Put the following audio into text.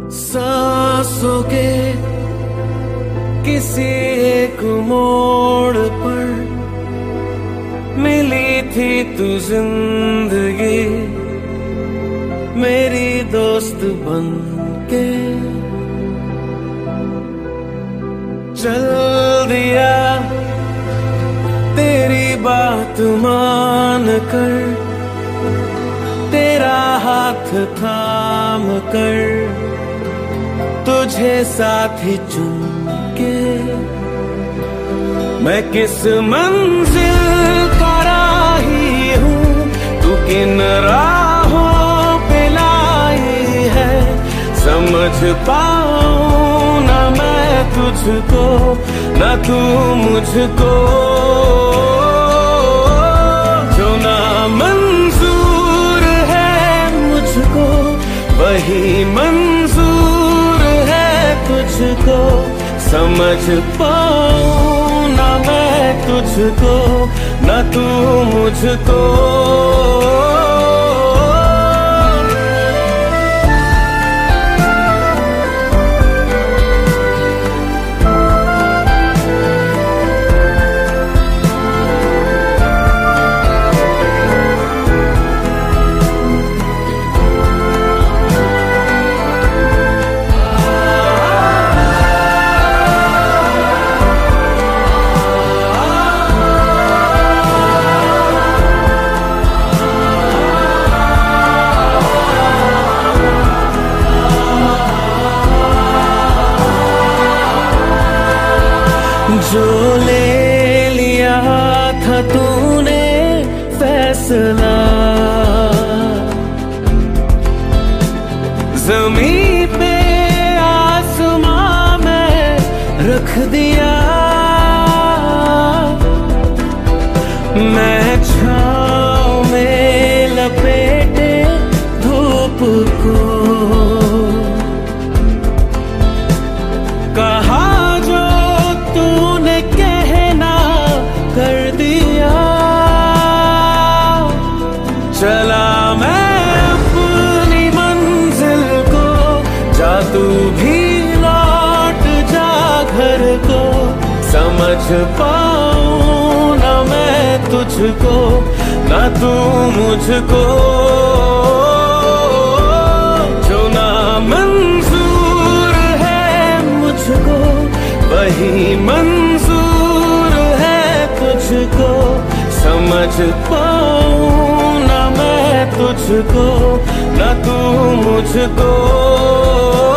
सांसों के किसी एक मोड़ पर मिली थी तू जिंदगी, मेरी दोस्त बनके चल दिया तेरी बात मान कर, तेरा हाथ थाम कर तुझे साथी चुन के मैं किस मंजिल का राही हूँ, तू किन राहों पे लाई है। समझ पाऊँ ना मैं तुझको, ना तू मुझको, जो ना मंजूर है मुझको वही मंजूर है तुझको। समझ पाऊँ ना मैं तुझको, ना तू मुझको। जो ले लिया था तूने फैसला, ज़मीं पे आसमां में रख दिया। मैं छाँव में लपेटे धूप को, कहा कर दिया। चला मैं अपनी मंजिल को, जा तू भी लौट जा घर को। समझ पाऊँ ना मैं तुझको, ना तू मुझको, जो ना मंजूर है मुझको वही मंजूर तुझको। समझ पाऊँ ना मैं तुझको, ना तू मुझको।